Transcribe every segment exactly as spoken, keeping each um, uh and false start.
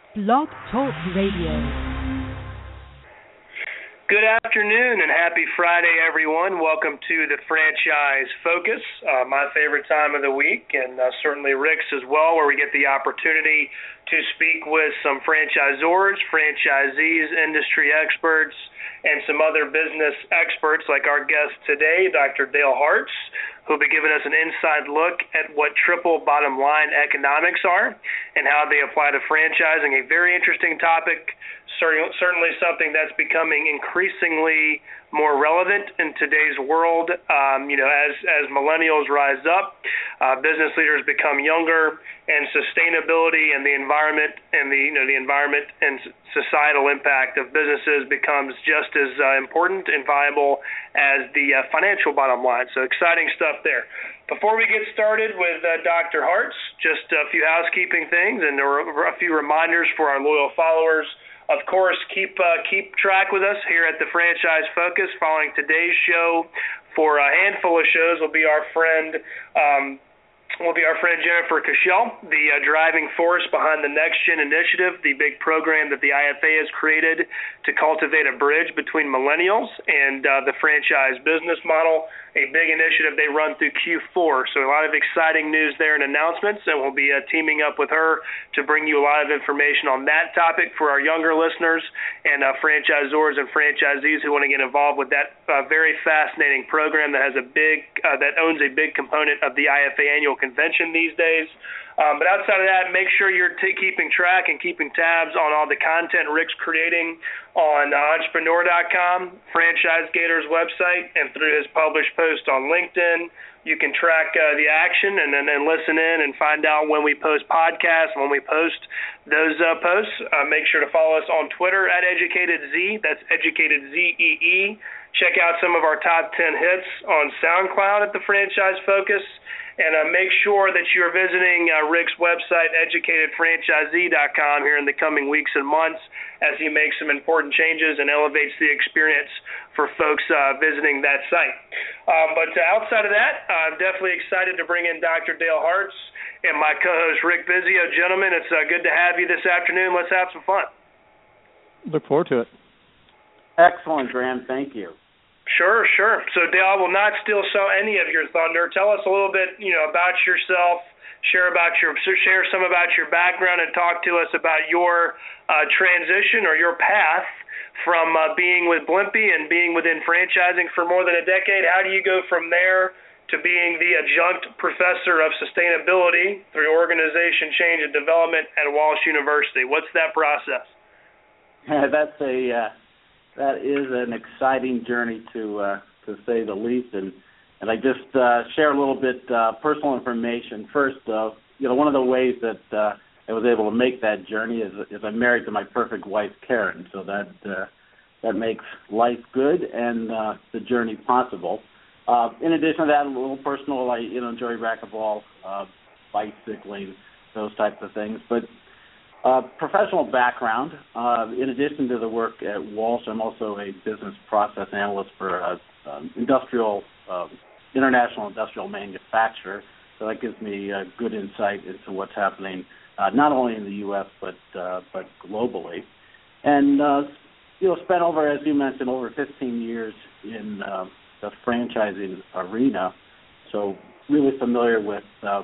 Blog Talk Radio. Good afternoon and happy Friday, everyone. Welcome to the Franchise Focus, uh, my favorite time of the week, and uh, certainly Rick's as well, where we get the opportunity to speak with some franchisors, franchisees, industry experts, and some other business experts like our guest today, Doctor Dale Hartz, who will be giving us an inside look at what triple bottom line economics are and how they apply to franchising. A very interesting topic, certainly something that's becoming increasingly more relevant in today's world. Um, you know, as as millennials rise up, uh, business leaders become younger, and sustainability and the environment and the you know the environment and societal impact of businesses becomes just as uh, important and viable as the uh, financial bottom line. So exciting stuff there. Before we get started with uh, Doctor Hartz, just a few housekeeping things and a few reminders for our loyal followers. Of course, keep uh, keep track with us here at the Franchise Focus. Following today's show, for a handful of shows, will be our friend um, will be our friend Jennifer Cashel, the uh, driving force behind the Next Gen Initiative, the big program that the I F A has created to cultivate a bridge between millennials and uh, the franchise business model. A big initiative they run through Q four. So a lot of exciting news there and announcements, and we'll be uh, teaming up with her to bring you a lot of information on that topic for our younger listeners and uh, franchisors and franchisees who want to get involved with that uh, very fascinating program that has a big uh, that owns a big component of the I F A annual convention these days. Um, but outside of that, make sure you're t- keeping track and keeping tabs on all the content Rick's creating on uh, entrepreneur dot com, FranchiseGator's website, and through his published post on LinkedIn. You can track uh, the action and then and, and listen in and find out when we post podcasts, when we post those uh, posts. Uh, make sure to follow us on Twitter at EducatedZ. That's EducatedZ E E. Check out some of our top ten hits on SoundCloud at the Franchise Focus. And uh, make sure that you're visiting uh, Rick's website, educated franchisee dot com, here in the coming weeks and months as he makes some important changes and elevates the experience for folks uh, visiting that site. Um, but uh, outside of that, I'm definitely excited to bring in Doctor Dale Hartz and my co-host Rick Vizio. Gentlemen, it's uh, good to have you this afternoon. Let's have some fun. Look forward to it. Excellent, Graham. Thank you. Sure, sure. So, Dale, I will not steal so any of your thunder. Tell us a little bit, you know, about yourself. Share about your share some about your background, and talk to us about your uh, transition or your path from uh, being with Blimpie and being within franchising for more than a decade. How do you go from there to being the adjunct professor of sustainability through organization change and development at Walsh University? What's that process? That's a uh... That is an exciting journey, to uh, to say the least, and and I just uh, share a little bit uh, personal information. First, uh, you know, one of the ways that uh, I was able to make that journey is, is I'm married to my perfect wife, Karen. So that uh, that makes life good and uh, the journey possible. Uh, in addition to that, a little personal, I you know enjoy racquetball, uh, bicycling, those types of things, but. Uh, professional background, uh, in addition to the work at Walsh, I'm also a business process analyst for a, um, industrial, uh, international industrial manufacturer, so that gives me uh, good insight into what's happening uh, not only in the U S but uh, but globally. And, uh, you know, spent over, as you mentioned, over fifteen years in uh, the franchising arena, so really familiar with uh,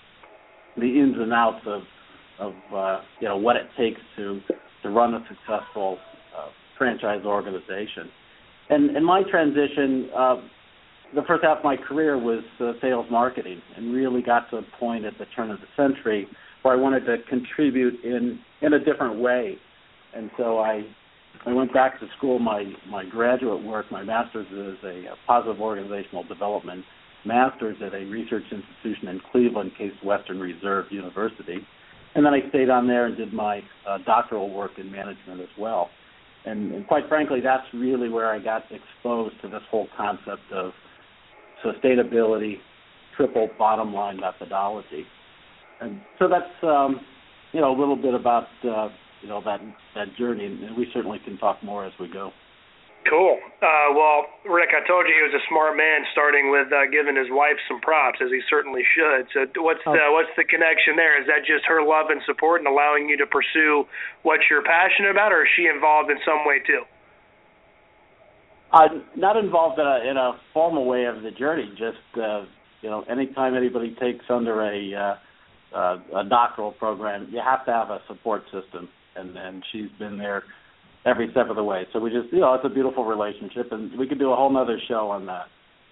the ins and outs of of uh, you know what it takes to to run a successful uh, franchise organization. And in my transition, uh, the first half of my career was uh, sales marketing, and really got to a point at the turn of the century where I wanted to contribute in in a different way. And so I I went back to school. My my graduate work, my master's is a, a positive organizational development master's at a research institution in Cleveland, Case Western Reserve University. And then I stayed on there and did my uh, doctoral work in management as well. And, and quite frankly, that's really where I got exposed to this whole concept of sustainability, triple bottom line methodology. And so that's, um, you know, a little bit about, uh, you know, that, that journey, and we certainly can talk more as we go. Cool. Uh, well, Rick, I told you he was a smart man, starting with uh, giving his wife some props, as he certainly should. So, what's the what's the connection there? Is that just her love and support and allowing you to pursue what you're passionate about, or is she involved in some way too? Uh, not involved in a, in a formal way of the journey. Just uh, you know, anytime anybody takes under a uh, uh, a doctoral program, you have to have a support system, and and she's been there every step of the way. So we just, you know, it's a beautiful relationship, and we could do a whole nother show on that.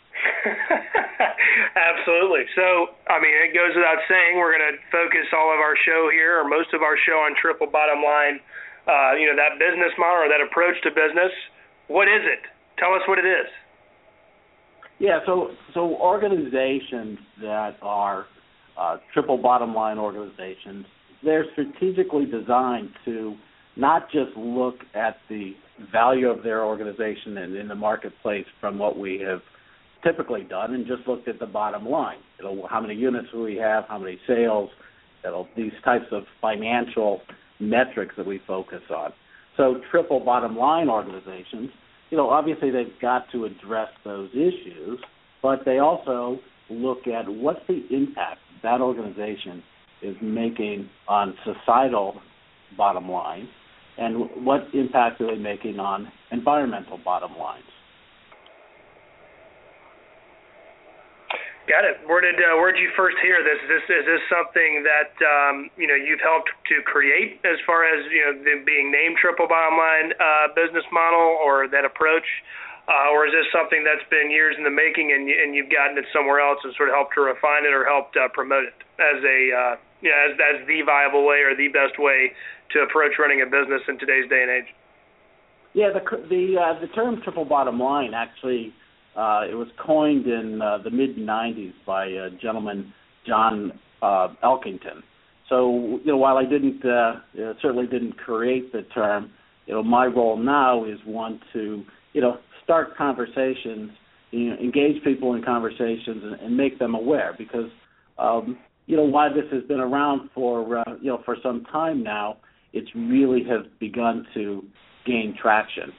Absolutely. So, I mean, it goes without saying, we're going to focus all of our show here, or most of our show, on Triple Bottom Line, uh, you know, that business model or that approach to business. What is it? Tell us what it is. Yeah, so so organizations that are uh, triple bottom line organizations, they're strategically designed to not just look at the value of their organization and in the marketplace from what we have typically done, and just looked at the bottom line. You know, how many units do we have, how many sales, you know, these types of financial metrics that we focus on. So triple bottom line organizations, you know, obviously they've got to address those issues, but they also look at what's the impact that organization is making on societal bottom line, and what impact are they making on environmental bottom lines. Got it. Where did uh, where did you first hear this? Is this is this something that um, you know you've helped to create, as far as you know, the being named Triple Bottom Line uh, business model, or that approach, uh, or is this something that's been years in the making, and you, and you've gotten it somewhere else and sort of helped to refine it or helped uh, promote it as a uh, you know, as as the viable way or the best way to approach running a business in today's day and age? Yeah, the the uh, the term triple bottom line actually uh, it was coined in uh, the mid nineties by a gentleman, John uh, Elkington. So you know, while I didn't uh, certainly didn't create the term, you know, my role now is one to you know start conversations, you know, engage people in conversations, and, and make them aware, because um, you know while this has been around for uh, you know for some time now, it's really has begun to gain traction.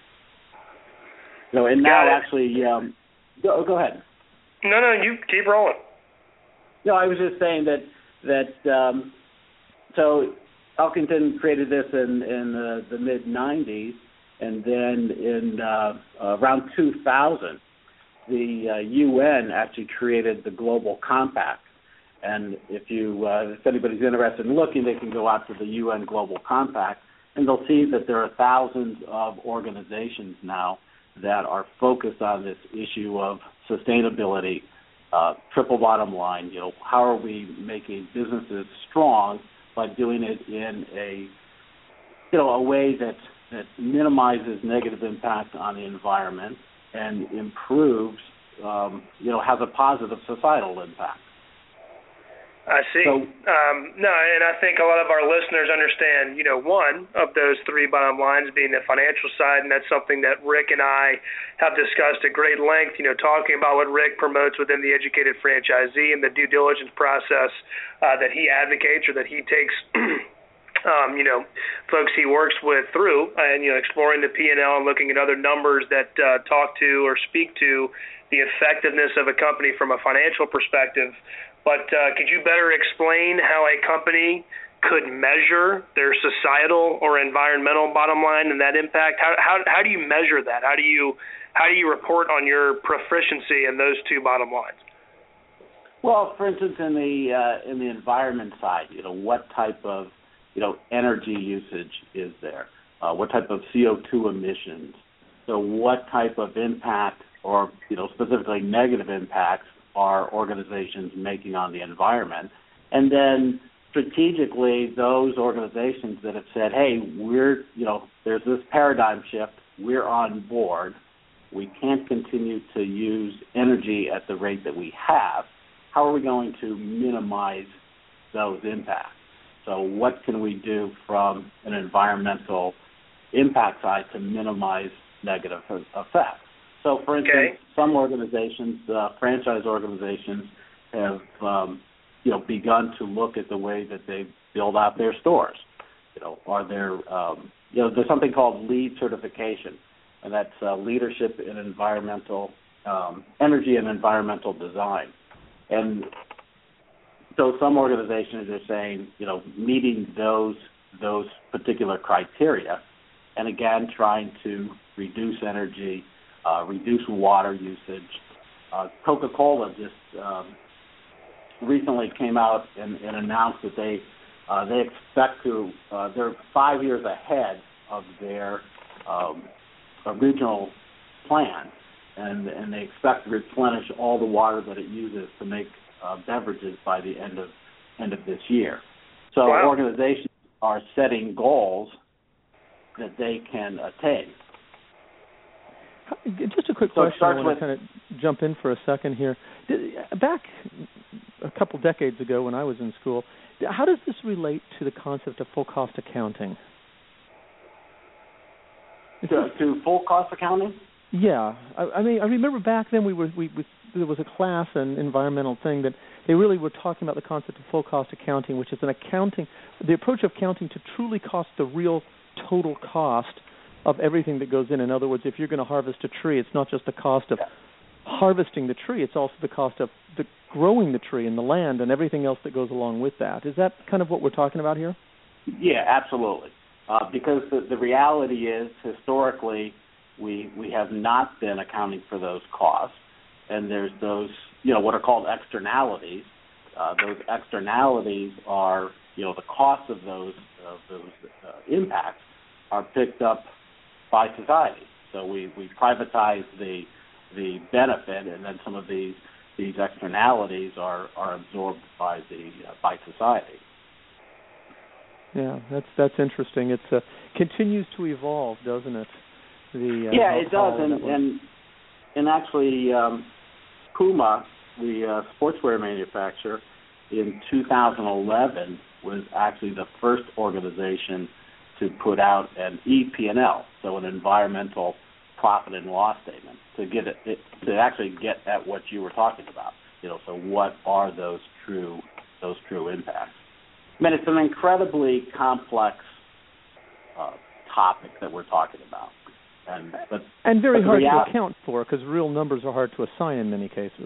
You know, and now actually, um, go, go ahead. No, no, you keep rolling. No, I was just saying that that um, so Elkington created this in in uh, the mid nineties, and then in uh, uh, around two thousand, the uh, U N actually created the Global Compact. And if you, uh, if anybody's interested in looking, they can go out to the U N Global Compact, and they'll see that there are thousands of organizations now that are focused on this issue of sustainability, uh, triple bottom line. You know, how are we making businesses strong by doing it in a, you know, a way that that minimizes negative impact on the environment and improves, um, you know, has a positive societal impact. I see. So, um, no, and I think a lot of our listeners understand, you know, one of those three bottom lines being the financial side, and that's something that Rick and I have discussed at great length, you know, talking about what Rick promotes within the Educated Franchisee and the due diligence process uh, that he advocates or that he takes Um, you know, folks he works with through, and, you know, exploring the P and L and looking at other numbers that uh, talk to or speak to the effectiveness of a company from a financial perspective. But uh, could you better explain how a company could measure their societal or environmental bottom line and that impact? How how how do you measure that? How do you how do you report on your proficiency in those two bottom lines? Well, for instance, in the uh, in the environment side, you know, what type of you know, energy usage is there? Uh, what type of C O two emissions? So what type of impact or, you know, specifically negative impacts are organizations making on the environment? And then strategically, those organizations that have said, hey, we're, you know, there's this paradigm shift, we're on board, we can't continue to use energy at the rate that we have, how are we going to minimize those impacts? So what can we do from an environmental impact side to minimize negative effects? So, for instance, okay. some organizations, uh, franchise organizations, have um, you know begun to look at the way that they build out their stores. You know, are there um, you know there's something called LEED certification, and that's uh, leadership in environmental um, energy and environmental design. And so some organizations are saying, you know, meeting those those particular criteria, and again, trying to reduce energy, uh, reduce water usage. Uh, Coca-Cola just um, recently came out and, and announced that they uh, they expect to uh, they're five years ahead of their um, original plan, and and they expect to replenish all the water that it uses to make uh, beverages by the end of end of this year. So wow. Organizations are setting goals that they can attain. Just a quick so question. I want with, to kind of jump in for a second here. Back a couple decades ago when I was in school, how does this relate to the concept of full cost accounting? To, to full cost accounting? Yeah, I, I mean, I remember back then we were we, we there was a class, an environmental thing, that they really were talking about the concept of full cost accounting, which is an accounting, the approach of accounting to truly cost the real total cost of everything that goes in. In other words, if you're going to harvest a tree, it's not just the cost of harvesting the tree, it's also the cost of the growing the tree and the land and everything else that goes along with that. Is that kind of what we're talking about here? Yeah, absolutely. Uh, because the, the reality is, historically, we we have not been accounting for those costs, and there's those, you know, what are called externalities. Uh, those externalities are, you know, the cost of those of those uh, impacts are picked up by society. So we, we privatize the the benefit, and then some of these these externalities are, are absorbed by the uh, by society. Yeah, that's that's interesting. It uh, continues to evolve, doesn't it? The, uh, yeah, it does, and, and and actually, um, Puma, the uh, sportswear manufacturer, in two thousand eleven was actually the first organization to put out an E P and L, so an environmental profit and loss statement, to get it, it to actually get at what you were talking about. You know, so what are those true those true impacts? I mean, it's an incredibly complex uh, topic that we're talking about, and but, and very but hard reality, to account for, because real numbers are hard to assign in many cases.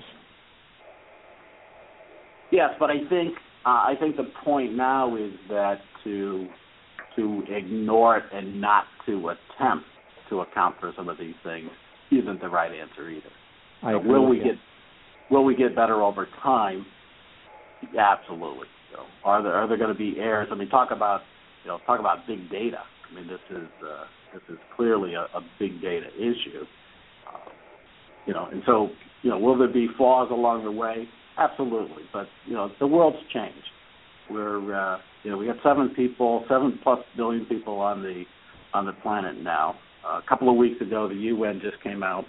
Yes, but I think uh, I think the point now is that to to ignore it and not to attempt to account for some of these things isn't the right answer either. I so agree will with we you. get will we get better over time? Yeah, absolutely. So are there are there going to be errors? I mean, talk about you know talk about big data. I mean, this is uh, this is clearly a, a big data issue. Uh, you know, and so you know, will there be flaws along the way? Absolutely. But you know, the world's changed. We're uh, you know we got seven people, seven plus billion people on the on the planet now. Uh, a couple of weeks ago, the U N just came out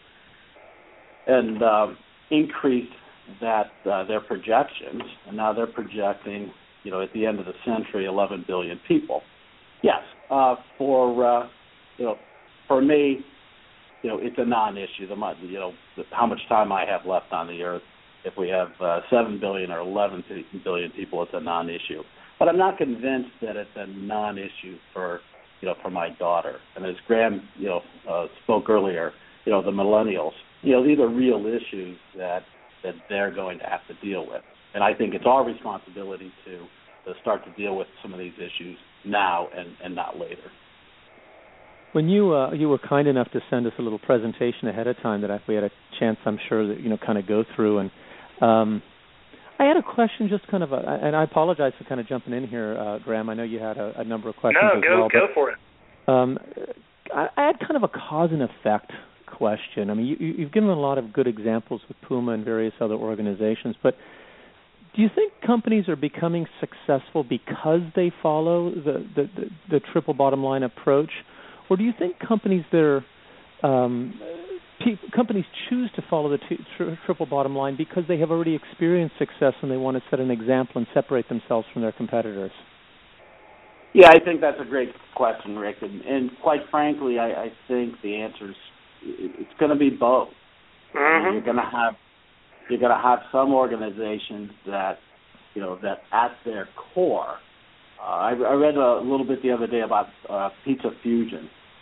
and uh, increased that uh, their projections, and now they're projecting, you know, at the end of the century, eleven billion people. Yes, uh, for uh, you know, for me, you know, it's a non-issue. The you know, how much time I have left on the earth. If we have uh, seven billion or eleven billion people, it's a non-issue. But I'm not convinced that it's a non-issue for, you know, for my daughter. And as Graham, you know, uh, spoke earlier, you know, the millennials, you know, these are real issues that that they're going to have to deal with. And I think it's our responsibility to, to start to deal with some of these issues now and, and not later. When you uh, you were kind enough to send us a little presentation ahead of time that we had a chance, I'm sure, that, you know, kind of go through, and um, I had a question, just kind of, a, and I apologize for kind of jumping in here, uh, Graham. I know you had a, a number of questions no, as go, well. go but, for it. Um, I, I had kind of a cause and effect question. I mean, you, you've given a lot of good examples with Puma and various other organizations, but do you think companies are becoming successful because they follow the, the, the, the triple bottom line approach? Or do you think companies that are um, pe- companies choose to follow the t- tri- triple bottom line because they have already experienced success and they want to set an example and separate themselves from their competitors? Yeah, I think that's a great question, Rick. And, and quite frankly, I, I think the answer is it's going to be both. Mm-hmm. You're going to have you're going to have some organizations that, you know, that at their core. Uh, I, I read a little bit the other day about uh, Pizza Fusion,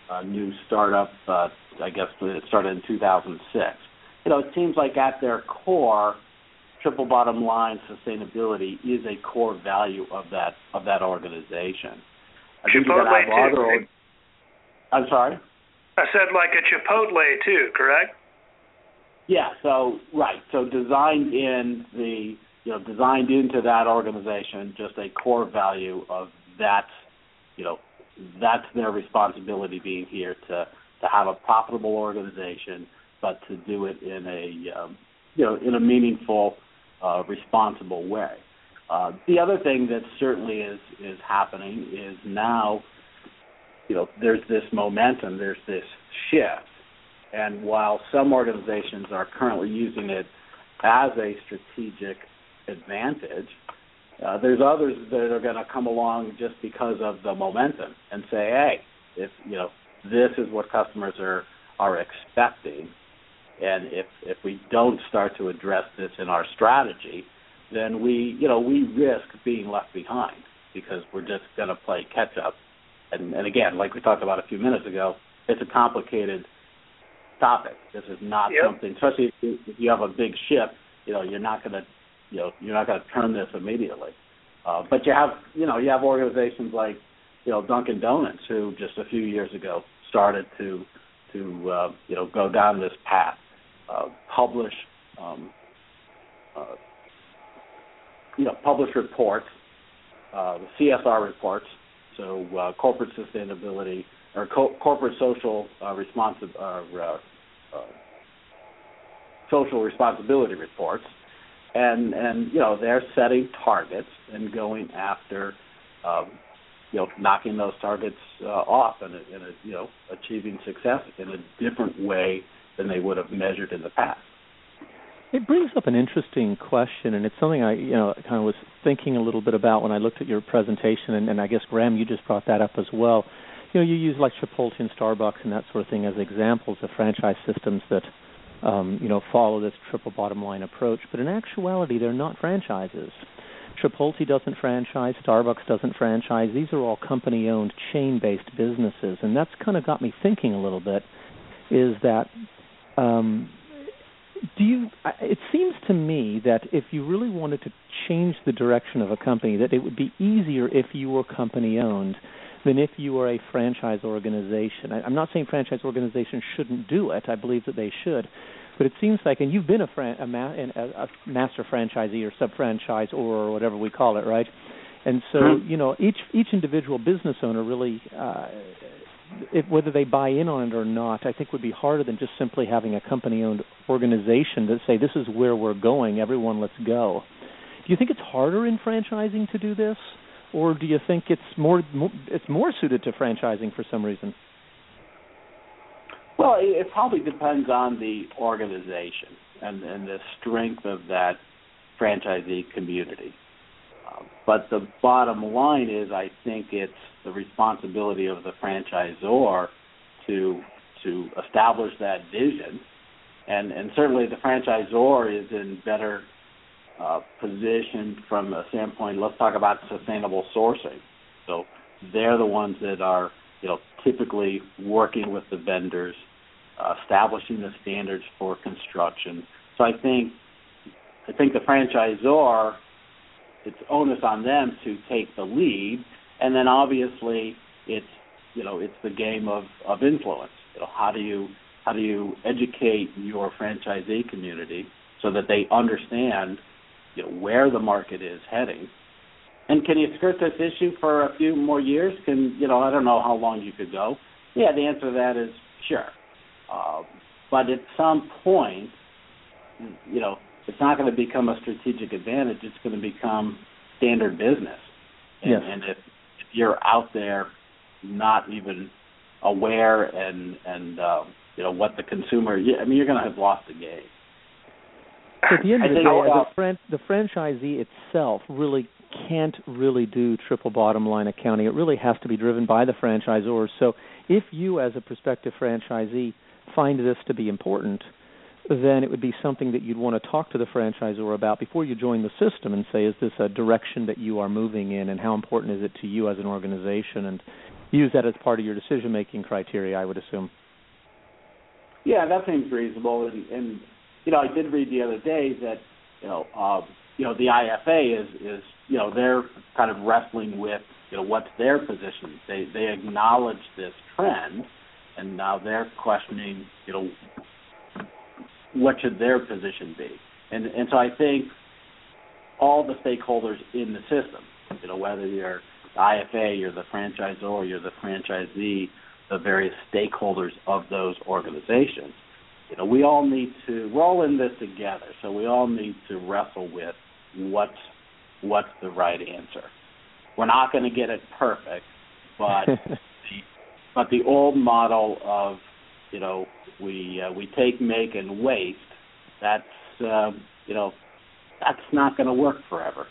a new startup. Uh, I guess it started in two thousand six. You know, it seems like at their core, triple bottom line sustainability is a core value of that of that organization. I think Chipotle have too. Other, I'm sorry? I said like a Chipotle too, correct? Yeah, so right. So designed in the you know, designed into that organization, just a core value of that, you know, that's their responsibility being here to, to have a profitable organization, but to do it in a um, you know in a meaningful, uh, responsible way. Uh, the other thing that certainly is is happening is now, you know, there's this momentum, there's this shift, and while some organizations are currently using it as a strategic advantage, uh, there's others that are going to come along just because of the momentum and say, hey, if you know this is what customers are are expecting, and if if we don't start to address this in our strategy, then we you know we risk being left behind because we're just going to play catch up. And, and again, like we talked about a few minutes ago, it's a complicated topic. This is not yep. something, especially if you, if you have a big ship, you know, you're not going to, you know, you're not going to turn this immediately. Uh, but you have, you know, you have organizations like, you know, Dunkin' Donuts, who just a few years ago started to, to, uh, you know, go down this path, uh, publish, um, uh, you know, publish reports, uh, the C S R reports. So uh, corporate sustainability or co- corporate social uh, responsi- uh, uh, social responsibility reports, and and you know they're setting targets and going after um, you know knocking those targets uh, off and in a, you know achieving success in a different way than they would have measured in the past. It brings up an interesting question, and it's something I, you know, kind of was thinking a little bit about when I looked at your presentation, and, and I guess, Graham, you just brought that up as well. You know, you use like Chipotle and Starbucks and that sort of thing as examples of franchise systems that, um, you know, follow this triple bottom line approach, but in actuality, they're not franchises. Chipotle doesn't franchise, Starbucks doesn't franchise. These are all company-owned, chain-based businesses, and that's kind of got me thinking a little bit, is that... Um, Do you? It seems to me that if you really wanted to change the direction of a company, that it would be easier if you were company-owned than if you were a franchise organization. I, I'm not saying franchise organizations shouldn't do it. I believe that they should. But it seems like, and you've been a, fran- a, ma- a master franchisee or sub-franchise or whatever we call it, right? And so, mm-hmm. you know, each each individual business owner really... Uh, If, whether they buy in on it or not, I think would be harder than just simply having a company-owned organization that say, this is where we're going, everyone let's go. Do you think it's harder in franchising to do this, or do you think it's more, more it's more suited to franchising for some reason? Well, it probably depends on the organization and, and the strength of that franchisee community. Uh, but the bottom line is, I think it's the responsibility of the franchisor to to establish that vision, and and certainly the franchisor is in better uh, position from a standpoint. Let's talk about sustainable sourcing. So they're the ones that are you know typically working with the vendors, uh, establishing the standards for construction. So I think I think the franchisor, it's onus on them to take the lead, and then obviously it's you know it's the game of, of influence. You know, how do you how do you educate your franchisee community so that they understand you know where the market is heading, and can you skirt this issue for a few more years? Can you know I don't know how long you could go. Yeah, the answer to that is sure, uh, but at some point, you know. It's not going to become a strategic advantage. It's going to become standard business. And, yes. and if, if you're out there not even aware and and uh, you know what the consumer, I mean, you're going to have lost the game. So at the end of the day, uh, the, fran- the franchisee itself really can't really do triple bottom line accounting. It really has to be driven by the franchisor. So if you, as a prospective franchisee, find this to be important, then it would be something that you'd want to talk to the franchisor about before you join the system and say, is this a direction that you are moving in, and how important is it to you as an organization? And use that as part of your decision-making criteria, I would assume. Yeah, that seems reasonable. And, and you know, I did read the other day that, you know, uh, you know, the I F A is, is, you know, they're kind of wrestling with, you know, what's their position. They they acknowledge this trend, and now they're questioning, you know, what should their position be. And and so I think all the stakeholders in the system, you know, whether you're the I F A, you're the franchisor, you're the franchisee, the various stakeholders of those organizations, you know, we all need to, we're all in this together, so we all need to wrestle with what's, what's the right answer. We're not going to get it perfect, but the, but the old model of, you know, we uh, we take, make, and waste, that's, uh, you know, that's not going to work forever.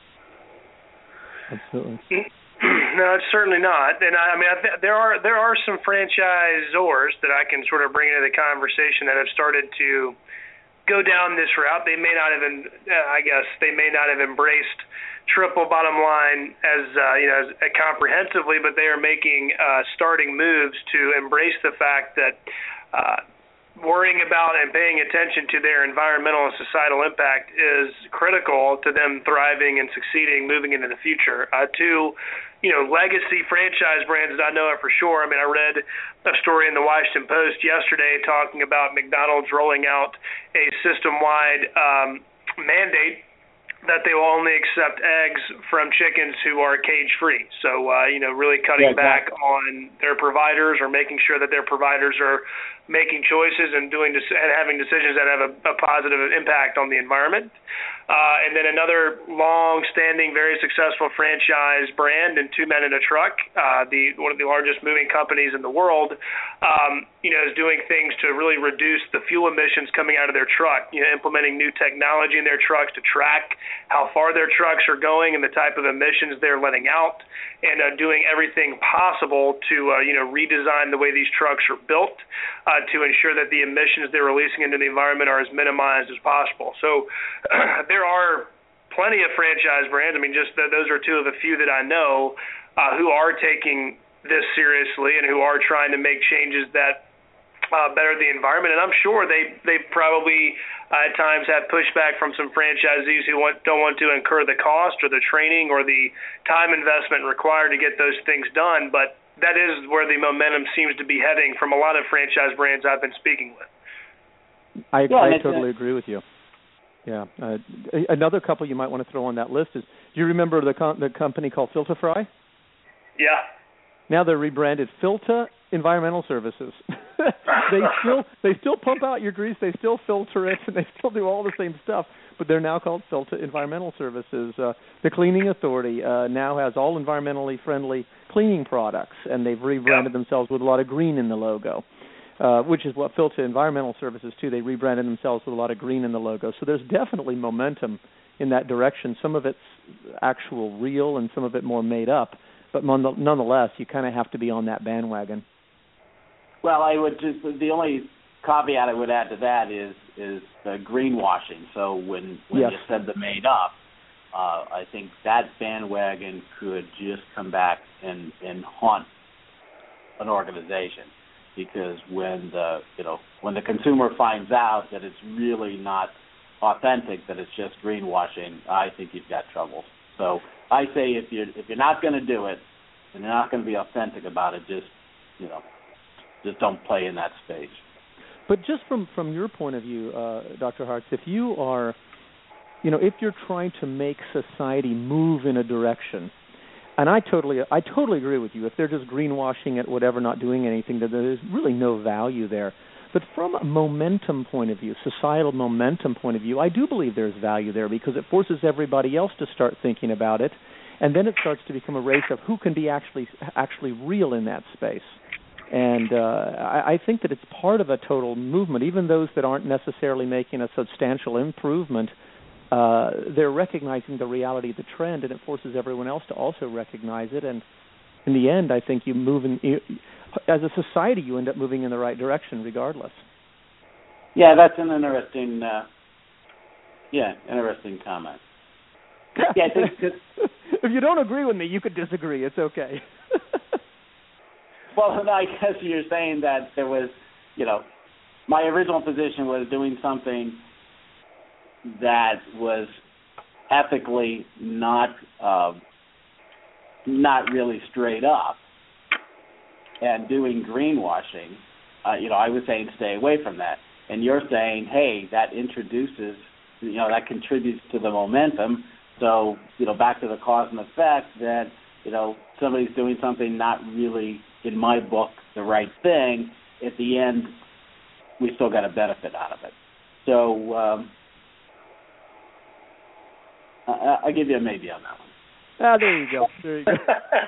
Absolutely. No, it's certainly not. And I, I mean, I th- there are there are some franchisors that I can sort of bring into the conversation that have started to go down this route. They may not have, been, uh, I guess, they may not have embraced triple bottom line as uh, you know, as, uh, comprehensively, but they are making uh, starting moves to embrace the fact that uh, worrying about and paying attention to their environmental and societal impact is critical to them thriving and succeeding moving into the future. Uh, to, you know, legacy franchise brands that I know it for sure. I mean, I read a story in the Washington Post yesterday talking about McDonald's rolling out a system-wide um, mandate that they will only accept eggs from chickens who are cage-free. So, uh, you know, really cutting yeah, back exactly. on their providers or making sure that their providers are making choices and doing and having decisions that have a, a positive impact on the environment. Uh, and then another long-standing, very successful franchise brand in Two Men and a Truck, uh, the one of the largest moving companies in the world, um, you know, is doing things to really reduce the fuel emissions coming out of their truck, you know, implementing new technology in their trucks to track how far their trucks are going and the type of emissions they're letting out, and uh, doing everything possible to, uh, you know, redesign the way these trucks are built uh, to ensure that the emissions they're releasing into the environment are as minimized as possible. So uh, there are plenty of franchise brands. I mean, just th- those are two of the few that I know uh, who are taking this seriously and who are trying to make changes that uh, better the environment. And I'm sure they they probably uh, at times have pushback from some franchisees who want, don't want to incur the cost or the training or the time investment required to get those things done. But that is where the momentum seems to be heading from a lot of franchise brands I've been speaking with. I, yeah, I totally agree with you. Yeah. Uh, another couple you might want to throw on that list is, do you remember the com- the company called Filta Fry? Yeah. Now they're rebranded Filta Environmental Services. they still they still pump out your grease, they still filter it, and they still do all the same stuff, but they're now called Filta Environmental Services. Uh, the Cleaning Authority uh, now has all environmentally friendly cleaning products, and they've rebranded yeah. themselves with a lot of green in the logo. Uh, which is what Filta Environmental Services, too. They rebranded themselves with a lot of green in the logo. So there's definitely momentum in that direction. Some of it's actual real and some of it more made up. But nonetheless, you kind of have to be on that bandwagon. Well, I would just, the only caveat I would add to that is is the greenwashing. So when, when yes. you said the made up, uh, I think that bandwagon could just come back and, and haunt an organization. Because when the you know when the consumer finds out that it's really not authentic, that it's just greenwashing, I think you've got trouble. So I say if you're if you're not going to do it and you're not going to be authentic about it, just you know just don't play in that space. But just from, from your point of view, uh, Doctor Hartz, if you are you know if you're trying to make society move in a direction. And I totally, I totally agree with you. If they're just greenwashing it, whatever, not doing anything, then there's really no value there. But from a momentum point of view, societal momentum point of view, I do believe there's value there because it forces everybody else to start thinking about it, and then it starts to become a race of who can be actually actually real in that space. And uh, I, I think that it's part of a total movement. Even those that aren't necessarily making a substantial improvement, Uh, they're recognizing the reality of the trend, and it forces everyone else to also recognize it. And in the end, I think you move in, you, as a society, you end up moving in the right direction regardless. Yeah, that's an interesting, uh, yeah, interesting comment. Yeah, I think if you don't agree with me, you could disagree. It's okay. well, I guess you're saying that there was, you know, my original position was doing something that was ethically not uh, not really straight up, and doing greenwashing. Uh, you know, I was saying stay away from that, and you're saying, hey, that introduces, you know, that contributes to the momentum. So, you know, back to the cause and effect, that, you know, somebody's doing something not really, in my book, the right thing. At the end, we still got a benefit out of it. So um, I, I'll give you a maybe on that one. Ah, there you go. There you go.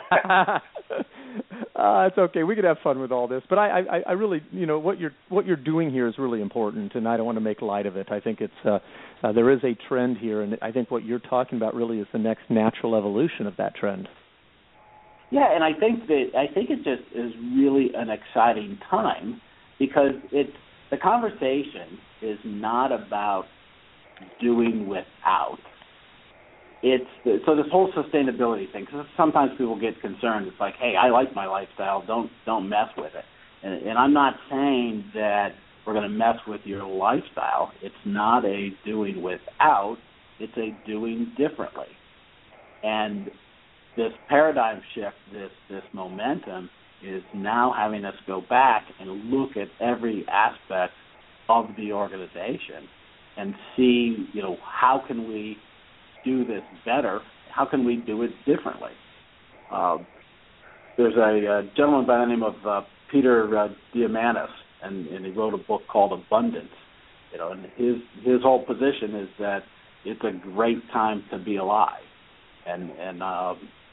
uh, it's okay. We could have fun with all this, but I, I, I really, you know, what you're what you're doing here is really important, and I don't want to make light of it. I think it's uh, uh, there is a trend here, and I think what you're talking about really is the next natural evolution of that trend. Yeah, and I think that I think it just is really an exciting time, because it the conversation is not about doing without. It's so this whole sustainability thing, because sometimes people get concerned. It's like, hey, I like my lifestyle. Don't don't mess with it. And, and I'm not saying that we're going to mess with your lifestyle. It's not a doing without. It's a doing differently. And this paradigm shift, this this momentum, is now having us go back and look at every aspect of the organization and see, you know, how can we do this better? How can we do it differently? Uh, there's a, a gentleman by the name of uh, Peter uh, Diamandis, and, and he wrote a book called Abundance. You know, and his his whole position is that it's a great time to be alive, and and uh,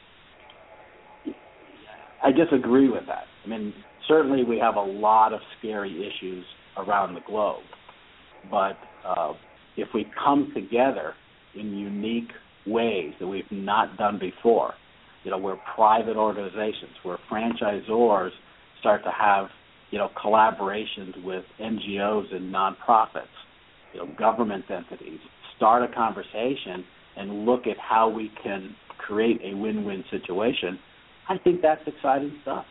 I disagree with that. I mean, certainly we have a lot of scary issues around the globe, but uh, if we come together in unique ways that we've not done before, you know, we're private organizations, where franchisors start to have, you know, collaborations with N G Os and nonprofits, you know, government entities, start a conversation and look at how we can create a win-win situation, I think that's exciting stuff.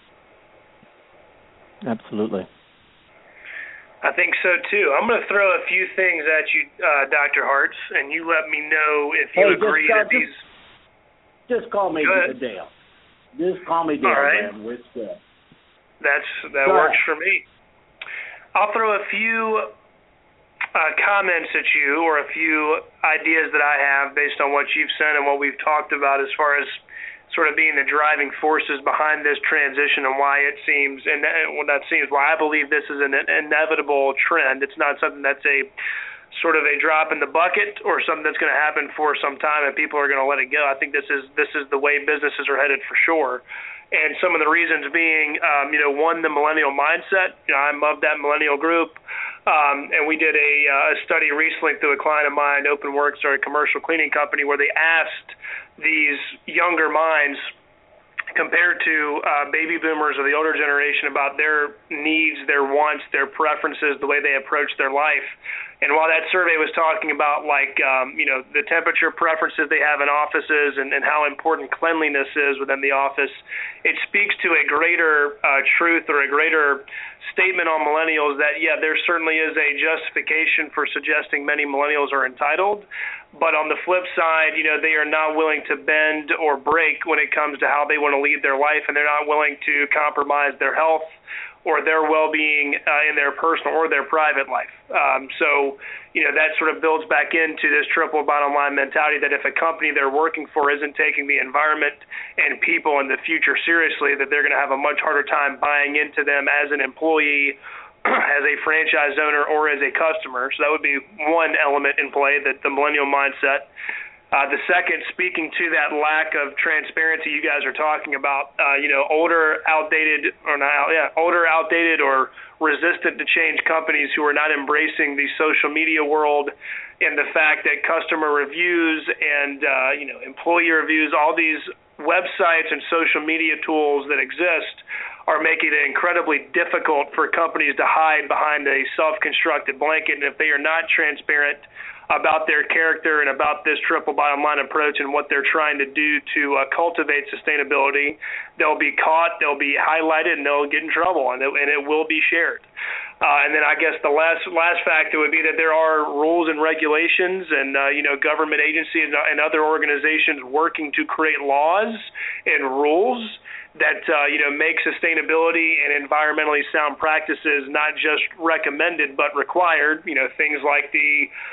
Absolutely. I think so, too. I'm going to throw a few things at you, uh, Doctor Hartz, and you let me know if you hey, agree just, uh, that these... Just, just call me Dale. Just call me Dale, All right. man. We're good. That's, that Go works ahead. for me. I'll throw a few uh, comments at you, or a few ideas that I have based on what you've said and what we've talked about as far as sort of being the driving forces behind this transition, and why it seems, and well, that seems why I believe this is an inevitable trend. It's not something that's a sort of a drop in the bucket or something that's going to happen for some time and people are going to let it go. I think this is this is the way businesses are headed for sure. And some of the reasons being, um, you know, one, the millennial mindset. You know, I'm of that millennial group. Um, and we did a, uh, a study recently through a client of mine, OpenWorks, or a commercial cleaning company, where they asked these younger minds compared to uh, baby boomers or the older generation about their needs, their wants, their preferences, the way they approach their life. And while that survey was talking about, like, um, you know, the temperature preferences they have in offices and, and how important cleanliness is within the office, it speaks to a greater uh, truth or a greater statement on millennials that, yeah, there certainly is a justification for suggesting many millennials are entitled. But on the flip side, you know, they are not willing to bend or break when it comes to how they want to lead their life, and they're not willing to compromise their health or their well-being uh, in their personal or their private life. Um, so, you know, that sort of builds back into this triple bottom line mentality that if a company they're working for isn't taking the environment and people in the future seriously, that they're going to have a much harder time buying into them as an employee, as a franchise owner, or as a customer. So that would be one element in play, that the millennial mindset. Uh, the second, speaking to that lack of transparency you guys are talking about, uh, you know, older, outdated, or not, yeah, older, outdated, or resistant to change companies who are not embracing the social media world, and the fact that customer reviews and, uh, you know, employee reviews, all these websites and social media tools that exist are making it incredibly difficult for companies to hide behind a self-constructed blanket. And if they are not transparent about their character and about this triple bottom line approach and what they're trying to do to uh, cultivate sustainability, they'll be caught, they'll be highlighted, and they'll get in trouble, and it, and it will be shared. Uh, and then I guess the last last factor would be that there are rules and regulations and, uh, you know, government agencies and other organizations working to create laws and rules that, uh, you know, make sustainability and environmentally sound practices not just recommended but required. You know, things like the,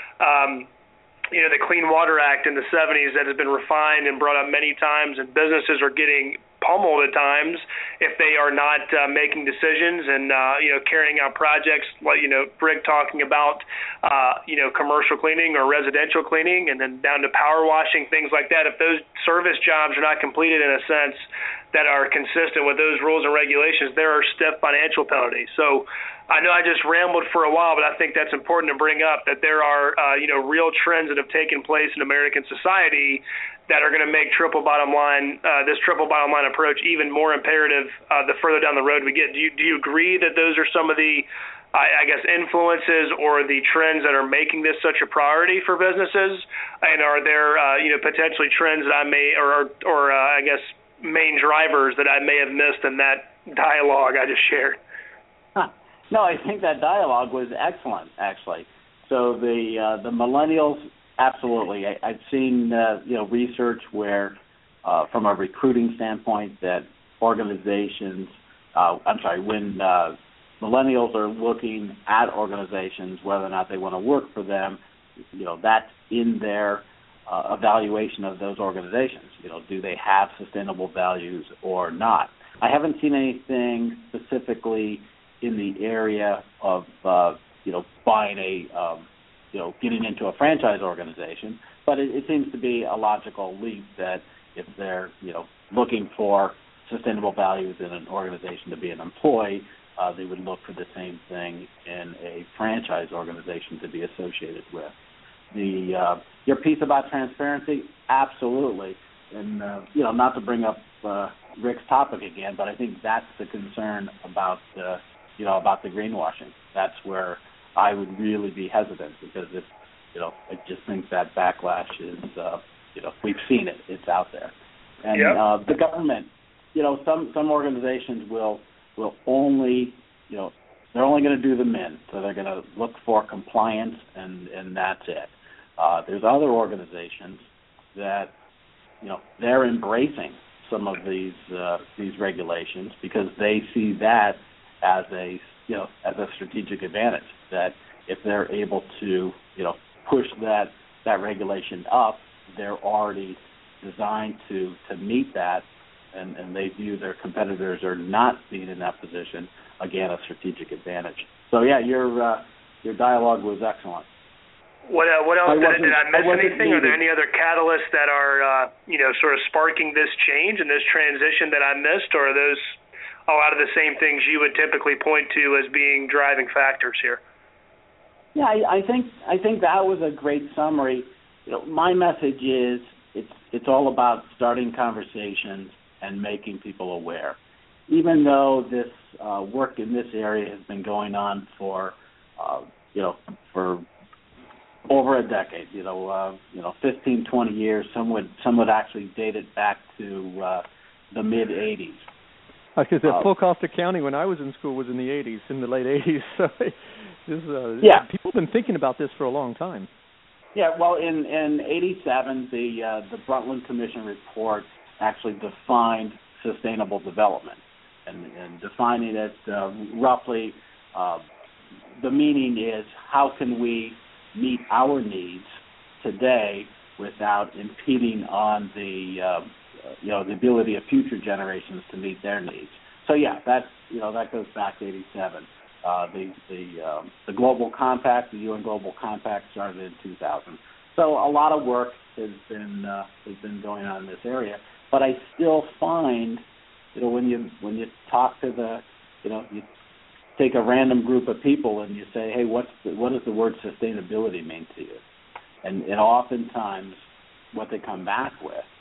um, you know, the Clean Water Act in the seventies that has been refined and brought up many times, and businesses are getting pummeled at times if they are not uh, making decisions and, uh, you know, carrying out projects like, you know, Rick talking about, uh, you know, commercial cleaning or residential cleaning, and then down to power washing, things like that. If those service jobs are not completed in a sense that are consistent with those rules and regulations, there are stiff financial penalties. So I know I just rambled for a while, but I think that's important to bring up, that there are, uh, you know, real trends that have taken place in American society that are going to make triple bottom line, uh, this triple bottom line approach even more imperative uh, the further down the road we get. Do you, do you agree that those are some of the, I, I guess, influences or the trends that are making this such a priority for businesses? And are there, uh, you know, potentially trends that I may, or, or uh, I guess, main drivers that I may have missed in that dialogue I just shared? Huh. No, I think that dialogue was excellent, actually. So the uh, the millennials, absolutely. I, I've seen uh, you know research where, uh, from a recruiting standpoint, that organizations, uh, I'm sorry, when uh, millennials are looking at organizations, whether or not they want to work for them, you know, that's in their uh, evaluation of those organizations. You know, do they have sustainable values or not? I haven't seen anything specifically in the area of uh, you know buying a um, you know getting into a franchise organization, but it, it seems to be a logical leap that if they're you know looking for sustainable values in an organization to be an employee, uh, they would look for the same thing in a franchise organization to be associated with. The uh, your piece about transparency, absolutely, and uh, you know not to bring up uh, Rick's topic again, but I think that's the concern about. Uh, you know, about the greenwashing. That's where I would really be hesitant, because if, you know, I just think that backlash is, uh, you know, we've seen it. It's out there. And yep. uh, the government, you know, some, some organizations will will only, you know, they're only going to do the min. So they're going to look for compliance, and, and that's it. Uh, there's other organizations that, you know, they're embracing some of these uh, these regulations because they see that as a you know as a strategic advantage, that if they're able to you know push that that regulation up, they're already designed to to meet that, and, and they view their competitors are not being in that position, again, a strategic advantage. So yeah, your uh, your dialogue was excellent. What uh, what else I did, did I miss I anything? needed. Are there any other catalysts that are uh, you know sort of sparking this change and this transition that I missed, or are those a lot of the same things you would typically point to as being driving factors here? Yeah, I, I think I think that was a great summary. You know, my message is it's it's all about starting conversations and making people aware. Even though this uh, work in this area has been going on for uh, you know for over a decade, you know, uh, you know, fifteen, twenty years. Some would some would actually date it back to uh, the mid eighties. Because uh, uh, full cost accounting when I was in school was in the eighties, in the late eighties. So this, uh, yeah. people have been thinking about this for a long time. Yeah, well, in in eighty-seven, the uh, the Brundtland Commission report actually defined sustainable development, and, and defining it uh, roughly, uh, the meaning is how can we meet our needs today without impeding on the uh, you know the ability of future generations to meet their needs. So yeah, that you know that goes back to eighty-seven. Uh, the the um, the Global Compact, the U N Global Compact, started in two thousand. So a lot of work has been uh, has been going on in this area. But I still find, you know, when you when you talk to the, you know, you take a random group of people and you say, hey, what's the, what does the word sustainability mean to you? And, and oftentimes, what they come back with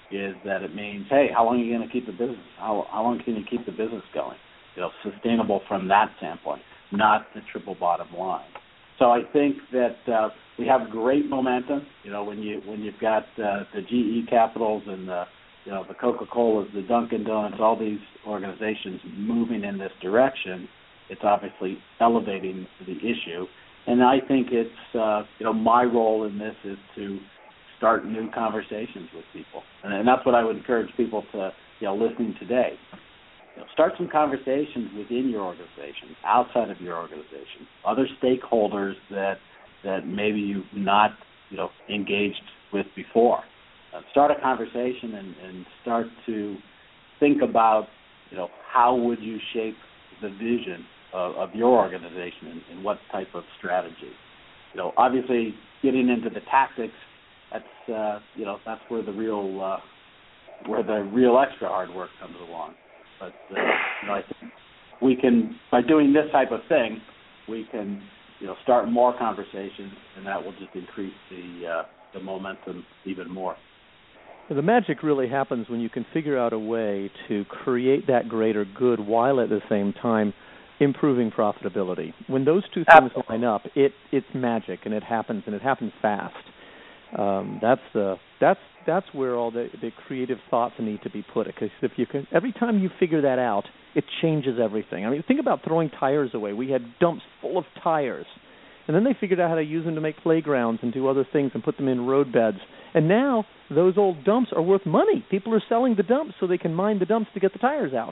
is that it means, hey, how long are you going to keep the business? How, how long can you keep the business going? You know, sustainable from that standpoint, not the triple bottom line. So I think that uh, we have great momentum. You know, when you when you've got uh, the G E Capitals and the you know the Coca-Colas, the Dunkin' Donuts, all these organizations moving in this direction, it's obviously elevating the issue. And I think it's uh, you know my role in this is to start new conversations with people, and, and that's what I would encourage people to you know listening today. You know, start some conversations within your organization, outside of your organization, other stakeholders that that maybe you've not you know engaged with before. Uh, start a conversation and, and start to think about you know how would you shape the vision of, of your organization and, and what type of strategy. You know, obviously getting into the tactics. That's uh, you know that's where the real uh, where the real extra hard work comes along. But uh, you know, I think we can, by doing this type of thing, we can, you know, start more conversations, and that will just increase the uh, the momentum even more. The magic really happens when you can figure out a way to create that greater good while at the same time improving profitability. When those two things Absolutely. line up, it it's magic, and it happens, and it happens fast. Um, that's the that's that's where all the, the creative thoughts need to be put. Because if you can, every time you figure that out, it changes everything. I mean, think about throwing tires away. We had dumps full of tires, and then they figured out how to use them to make playgrounds and do other things and put them in road beds. And now those old dumps are worth money. People are selling the dumps so they can mine the dumps to get the tires out.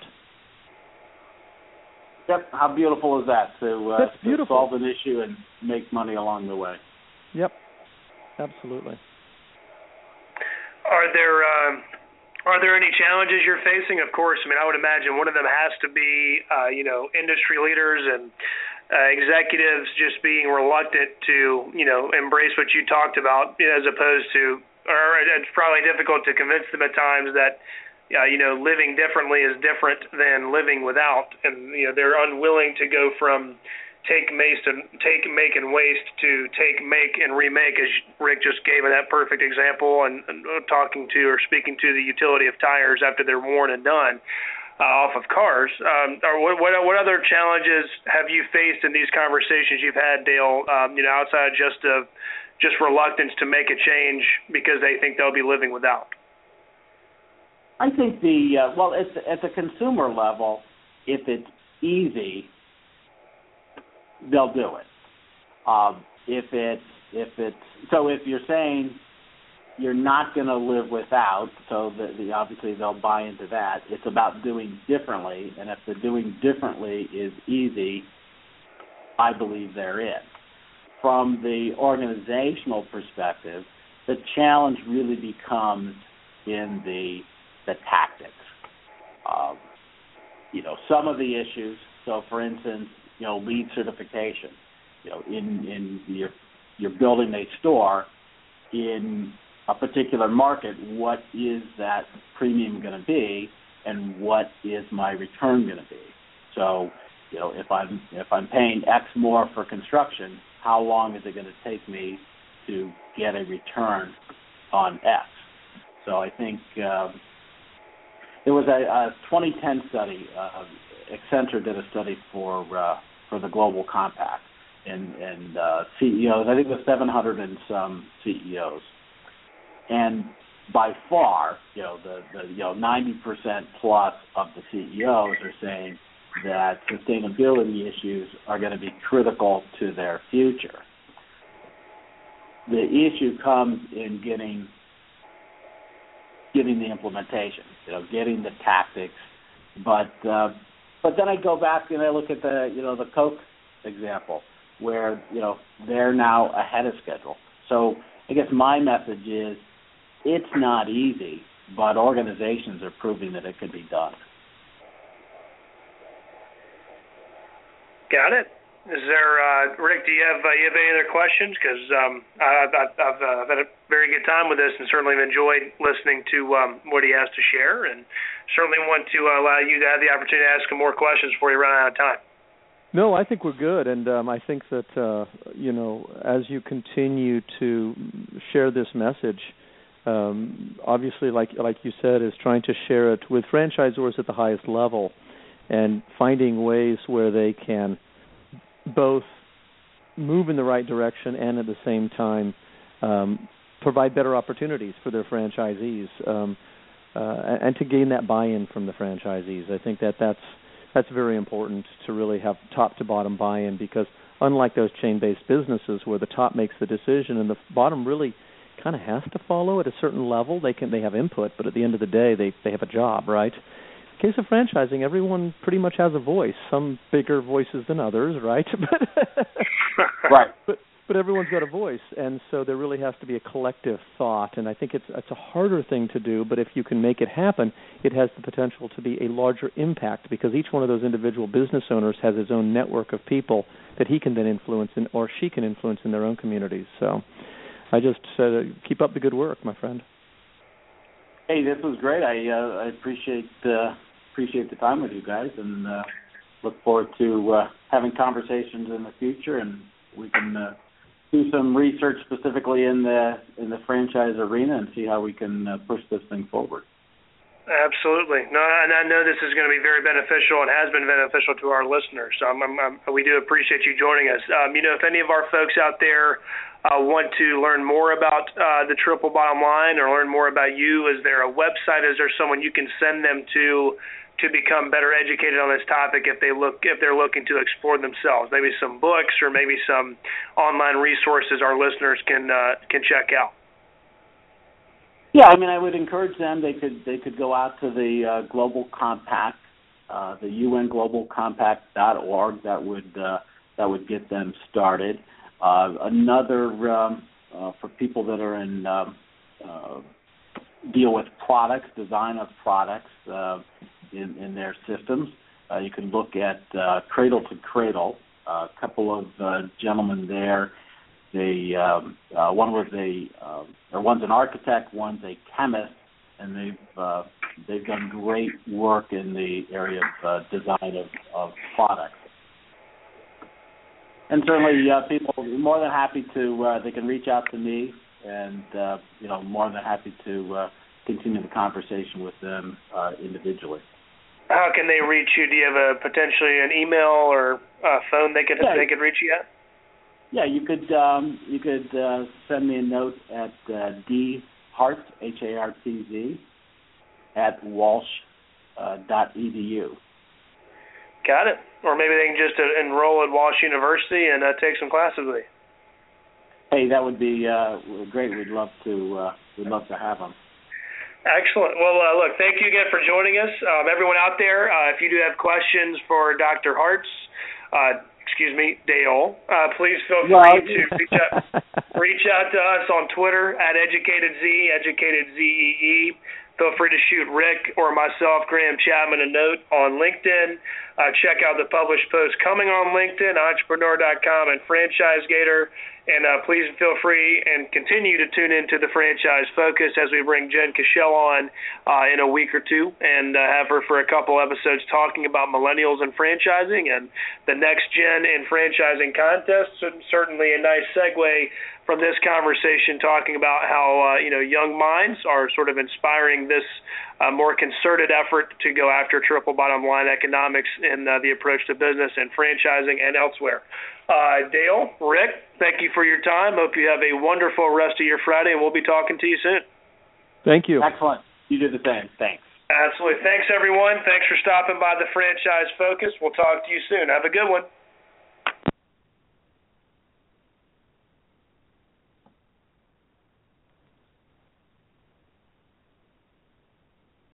Yep. How beautiful is that? To, uh, That's beautiful. to solve an issue and make money along the way. Yep. Absolutely. Are there um, are there any challenges you're facing? Of course, I mean, I would imagine one of them has to be, uh, you know, industry leaders and uh, executives just being reluctant to, you know, embrace what you talked about, as opposed to, or it's probably difficult to convince them at times that, uh, you know, living differently is different than living without, and you know, they're unwilling to go from take, make, and take, make, and waste to take, make, and remake, as Rick just gave in that perfect example, and, and talking to or speaking to the utility of tires after they're worn and done uh, off of cars. Um, or what, what, what other challenges have you faced in these conversations you've had, Dale? Um, you know, outside just of just reluctance to make a change because they think they'll be living without. I think the uh, well, at the, at the consumer level, if it's easy, they'll do it. Um, if it's if it's so, if you're saying you're not going to live without, so the, the, obviously they'll buy into that. It's about doing differently, and if the doing differently is easy, I believe they're in. From the organizational perspective, the challenge really becomes in the the tactics. Um, you know, some of the issues. So, for instance, you know, LEED certification. You know, in in your you're building a store in a particular market. What is that premium going to be, and what is my return going to be? So, you know, if I'm if I'm paying X more for construction, how long is it going to take me to get a return on X? So I think um, there was a, a twenty ten study. Uh, Accenture did a study for uh, for the Global Compact and, and uh, C E Os. I think it was seven hundred and some C E Os, and by far, you know, the, the you know ninety percent plus of the C E Os are saying that sustainability issues are going to be critical to their future. The issue comes in getting getting the implementation, you know, getting the tactics. But uh, but then I go back and I look at the you know the Coke example, where you know they're now ahead of schedule. So I guess my message is it's not easy, but organizations are proving that it can be done. Got it. Is there, uh, Rick, do you have, uh, you have any other questions? Because um, I've, I've, I've uh, had a very good time with this and certainly have enjoyed listening to um, what he has to share, and certainly want to allow you to have the opportunity to ask him more questions before you run out of time. No, I think we're good, and um, I think that, uh, you know, as you continue to share this message, um, obviously, like like you said, is trying to share it with franchisors at the highest level and finding ways where they can both move in the right direction and at the same time um, provide better opportunities for their franchisees um, uh, and to gain that buy-in from the franchisees. I think that that's, that's very important to really have top-to-bottom buy-in, because unlike those chain-based businesses where the top makes the decision and the bottom really kind of has to follow at a certain level, they can they have input, but at the end of the day, they, they have a job, right? In case of franchising, everyone pretty much has a voice, some bigger voices than others, right? Right. But but everyone's got a voice, and so there really has to be a collective thought, and I think it's it's a harder thing to do, but if you can make it happen, it has the potential to be a larger impact, because each one of those individual business owners has his own network of people that he can then influence in, or she can influence in their own communities. So I just said, uh, keep up the good work, my friend. Hey, this was great. I uh, I appreciate uh, appreciate the time with you guys, and uh, look forward to uh, having conversations in the future, and we can uh, do some research specifically in the in the franchise arena and see how we can uh, push this thing forward. Absolutely. No, and I know this is going to be very beneficial and has been beneficial to our listeners. So I'm, I'm, I'm, we do appreciate you joining us. Um, you know, if any of our folks out there uh, want to learn more about uh, the Triple Bottom Line or learn more about you, is there a website? Is there someone you can send them to to become better educated on this topic if they look if they're looking to explore themselves? Maybe some books or maybe some online resources our listeners can uh, can check out. Yeah, I mean, I would encourage them. They could they could go out to the uh, Global Compact, uh, the U N global compact dot org. That would uh, that would get them started. Uh, another um, uh, for people that are in um, uh, deal with products, design of products uh, in, in their systems. Uh, you can look at uh, Cradle to Cradle. Uh, a couple of uh, gentlemen there. They um, uh, one was a uh, or one's an architect, one's a chemist, and they've uh, they've done great work in the area of uh, design of, of products. And certainly, uh, people are more than happy to uh, they can reach out to me, and uh, you know more than happy to uh, continue the conversation with them uh, individually. How can they reach you? Do you have a potentially an email or a phone they could yeah. they could reach you at? Yeah, you could um, you could uh, send me a note at uh, d hartz h a r t z at walsh uh, dot e d u. Got it. Or maybe they can just uh, enroll at Walsh University and uh, take some classes with you. Hey, that would be uh, great. We'd love to uh, we'd love to have them. Excellent. Well, uh, look, thank you again for joining us, um, everyone out there. Uh, if you do have questions for Doctor Hartz. Uh, Excuse me, Dale. Uh, please feel free well, to reach out, reach out to us on Twitter at EducatedZ, EducatedZEE. Feel free to shoot Rick or myself, Graham Chapman, a note on LinkedIn. Uh, check out the published posts coming on LinkedIn, entrepreneur dot com, and FranchiseGator. And uh, please feel free and continue to tune into the Franchise Focus as we bring Jen Cashel on uh, in a week or two and uh, have her for a couple episodes talking about millennials and franchising and the Next Gen in Franchising contest. So certainly a nice segue from this conversation talking about how uh, you know young minds are sort of inspiring this uh, more concerted effort to go after triple bottom line economics in uh, the approach to business and franchising and elsewhere. Uh, Dale, Rick, thank you for your time. Hope you have a wonderful rest of your Friday, and we'll be talking to you soon. Thank you. Excellent. You do the same. Thanks. Absolutely. Thanks, everyone. Thanks for stopping by the Franchise Focus. We'll talk to you soon. Have a good one.